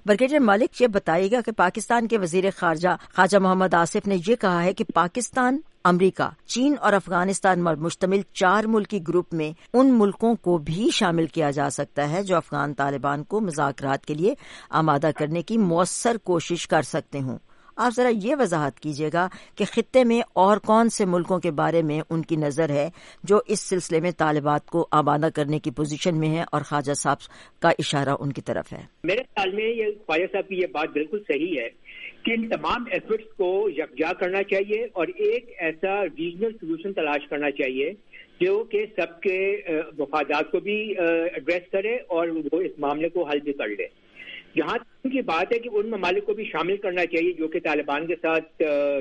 ब्रिگیڈیئر ملک یہ بتائے گا کہ پاکستان کے وزیر خارجہ خواجہ محمد آصف نے یہ کہا ہے کہ پاکستان، امریکہ، چین اور افغانستان پر مشتمل 4 ملکی گروپ میں ان ملکوں کو بھی شامل کیا جا سکتا ہے جو افغان طالبان کو مذاکرات کے لیے آمادہ کرنے کی مؤثر کوشش کر سکتے ہوں۔ آپ ذرا یہ وضاحت کیجیے گا کہ خطے میں اور کون سے ملکوں کے بارے میں ان کی نظر ہے جو اس سلسلے میں طالبات کو آمادہ کرنے کی پوزیشن میں ہے، اور خواجہ صاحب کا اشارہ ان کی طرف ہے۔ میرے خیال میں یہ خواجہ صاحب کی یہ بات بالکل صحیح ہے کہ ان تمام ایفرٹس کو یکجا کرنا چاہیے اور ایک ایسا ریجنل سولوشن تلاش کرنا چاہیے جو کہ سب کے مفادات کو بھی ایڈریس کرے اور وہ اس معاملے کو حل بھی کر لے۔ جہاں تک کی بات ہے کہ ان ممالک کو بھی شامل کرنا چاہیے جو کہ طالبان کے ساتھ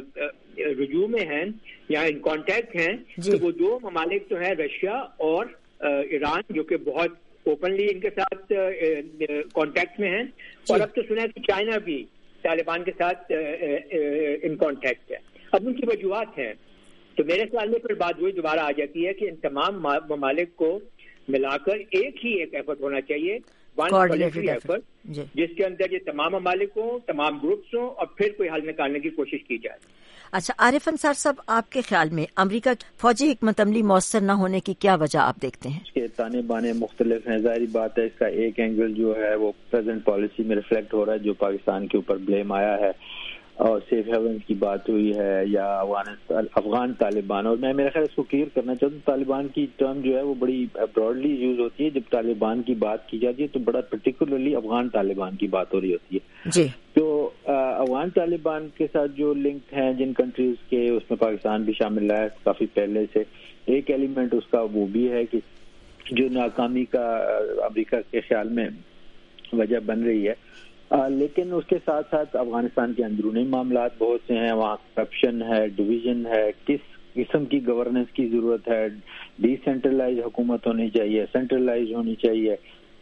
رجوع میں ہیں یا ان کانٹیکٹ ہیں، تو وہ 2 ممالک جو ہیں رشیا اور ایران، جو کہ بہت اوپنلی ان کے ساتھ کانٹیکٹ میں ہیں، اور اب تو سنا ہے کہ چائنا بھی طالبان کے ساتھ ان کانٹیکٹ ہے۔ اب ان کی وجوہات ہیں، تو میرے خیال میں پھر بات وہی دوبارہ آ جاتی ہے کہ ان تمام ممالک کو ملا کر ایک ہی ایفرٹ ہونا چاہیے، ایفرٹ جس کے اندر یہ تمام ممالک ہوں، تمام گروپس ہوں، اور پھر کوئی حل نکالنے کی کوشش کی جائے۔ اچھا عارف انصار صاحب، آپ کے خیال میں امریکہ کی فوجی حکمت عملی مؤثر نہ ہونے کی کیا وجہ آپ دیکھتے ہیں؟ اس کے تانے بانے مختلف ہیں، ظاہری بات ہے اس کا ایک اینگل جو ہے وہ پریزنٹ پالیسی میں ریفلیکٹ ہو رہا ہے جو پاکستان کے اوپر بلیم آیا ہے، اور سیف ہیون کی بات ہوئی ہے یا افغان طالبان، اور میں میرا خیال اس کو کلیئر کرنا چاہتا ہوں، طالبان کی ٹرم جو ہے وہ بڑی براڈلی یوز ہوتی ہے، جب طالبان کی بات کی جاتی ہے تو بڑا پرٹیکولرلی افغان طالبان کی بات ہو رہی ہوتی ہے جی۔ تو افغان طالبان کے ساتھ جو لنک ہیں جن کنٹریز کے، اس میں پاکستان بھی شامل ہے کافی پہلے سے، ایک ایلیمنٹ اس کا وہ بھی ہے کہ جو ناکامی کا امریکہ کے خیال میں وجہ بن رہی ہے، لیکن اس کے ساتھ ساتھ افغانستان کے اندرونی معاملات بہت سے ہیں، وہاں کرپشن ہے، ڈویژن ہے، کس قسم کی گورننس کی ضرورت ہے، ڈی سینٹرلائز حکومت ہونی چاہیے، سینٹرلائز ہونی چاہیے،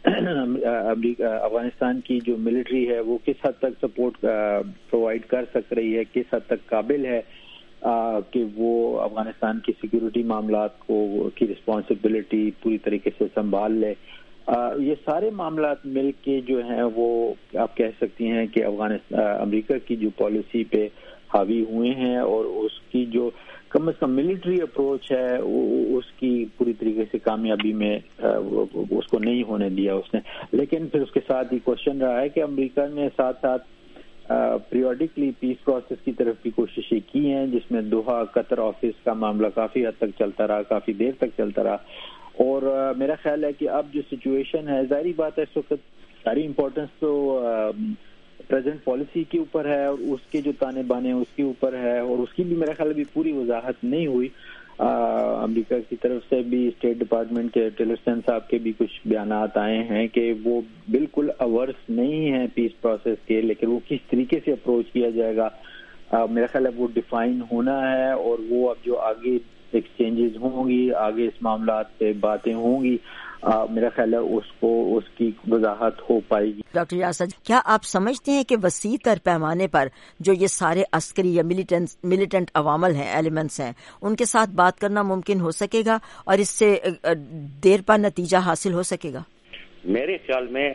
افغانستان کی جو ملٹری ہے وہ کس حد تک سپورٹ پرووائڈ کر سک رہی ہے، کس حد تک قابل ہے کہ وہ افغانستان کی سیکیورٹی معاملات کو کی رسپانسبلٹی پوری طریقے سے سنبھال لے۔ یہ سارے معاملات مل کے جو ہیں وہ آپ کہہ سکتی ہیں کہ امریکہ کی جو پالیسی پہ حاوی ہوئے ہیں، اور اس کی جو کم از کم ملٹری اپروچ ہے اس کی پوری طریقے سے کامیابی میں اس کو نہیں ہونے دیا اس نے۔ لیکن پھر اس کے ساتھ ہی کوشچن رہا ہے کہ امریکہ نے ساتھ ساتھ پیریوڈکلی پیس پروسیس کی طرف کی کوششیں کی ہیں، جس میں دوحہ قطر آفس کا معاملہ کافی حد تک چلتا رہا، کافی دیر تک چلتا رہا، اور میرا خیال ہے کہ اب جو سچویشن ہے، ظاہری بات ہے اس وقت ساری امپورٹنس تو پریزنٹ پالیسی کے اوپر ہے، اور اس کے جو تانے بانے اس کے اوپر ہے، اور اس کی بھی میرا خیال ابھی پوری وضاحت نہیں ہوئی۔ امریکہ کی طرف سے بھی اسٹیٹ ڈپارٹمنٹ کے ٹلرسن صاحب کے بھی کچھ بیانات آئے ہیں کہ وہ بالکل اورس نہیں ہیں پیس پروسیس کے، لیکن وہ کس طریقے سے اپروچ کیا جائے گا میرا خیال ہے وہ ڈیفائن ہونا ہے، اور وہ اب جو آگے ایکسچینجز ہوں گی، آگے اس معاملات پہ باتیں ہوں گی، میرا خیال ہے اس کی وضاحت ہو پائے گی۔ ڈاکٹر یاسر، کیا آپ سمجھتے ہیں کہ وسیع تر پیمانے پر جو یہ سارے عسکری یا ملیٹنٹ عوامل ہیں، ایلیمنٹس ہیں، ان کے ساتھ بات کرنا ممکن ہو سکے گا اور اس سے دیر پا نتیجہ حاصل ہو سکے گا؟ میرے خیال میں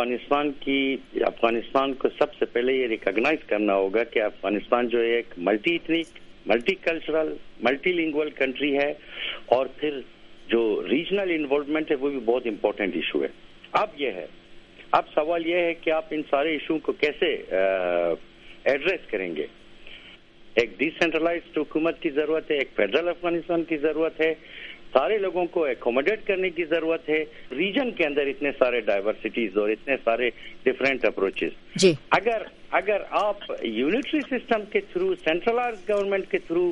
افغانستان کو سب سے پہلے یہ ریکگنائز کرنا ہوگا کہ افغانستان جو ایک multi ethnic, multi cultural, multi lingual country ہے، اور پھر جو ریجنل انوالومنٹ ہے وہ بھی بہت امپورٹنٹ ایشو ہے۔ اب سوال یہ ہے کہ آپ ان سارے ایشو کو کیسے ایڈریس کریں گے۔ ایک ڈی سینٹرلائزڈ حکومت کی ضرورت ہے، ایک فیڈرل افغانستان کی ضرورت ہے، سارے لوگوں کو ایکوموڈیٹ کرنے کی ضرورت ہے۔ ریجن کے اندر اتنے سارے ڈائیورسٹیز اور اتنے سارے ڈفرینٹ اپروچز، جی اگر آپ یونٹری سسٹم کے تھرو، سینٹرلائزڈ گورنمنٹ کے تھرو،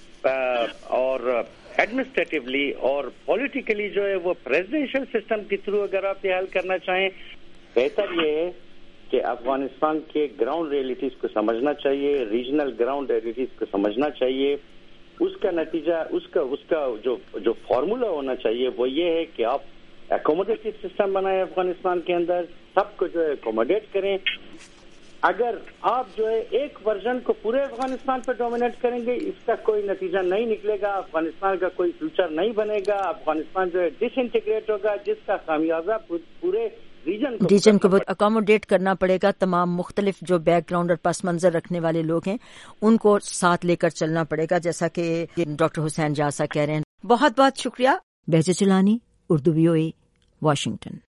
اور ایڈمنسٹریٹولی اور پولیٹیکلی جو ہے وہ پریزیڈنشل سسٹم کے تھرو اگر آپ یہ حل کرنا چاہیں، بہتر یہ ہے کہ افغانستان کے گراؤنڈ ریئلٹیز کو سمجھنا چاہیے، ریجنل گراؤنڈ ریئلٹیز کو سمجھنا چاہیے۔ اس کا نتیجہ، اس کا جو فارمولا ہونا چاہیے وہ یہ ہے کہ آپ ایکوموڈیٹو سسٹم بنائیں افغانستان کے اندر، سب کو جو ہے ایکوموڈیٹ کریں۔ اگر آپ جو ہے ایک ورژن کو پورے افغانستان پہ ڈومینیٹ کریں گے، اس کا کوئی نتیجہ نہیں نکلے گا، افغانستان کا کوئی فیوچر نہیں بنے گا، افغانستان جو ہے ڈس انٹیگریٹ ہوگا، جس کا خمیازہ پورے ریجن کو اکاموڈیٹ کرنا پڑے گا. تمام مختلف جو بیک گراؤنڈ اور پس منظر رکھنے والے لوگ ہیں ان کو ساتھ لے کر چلنا پڑے گا، جیسا کہ ڈاکٹر حسین جاسا کہہ رہے ہیں. بہت بہت شکریہ. Behjat Jilani, Urdu VOA، Washington.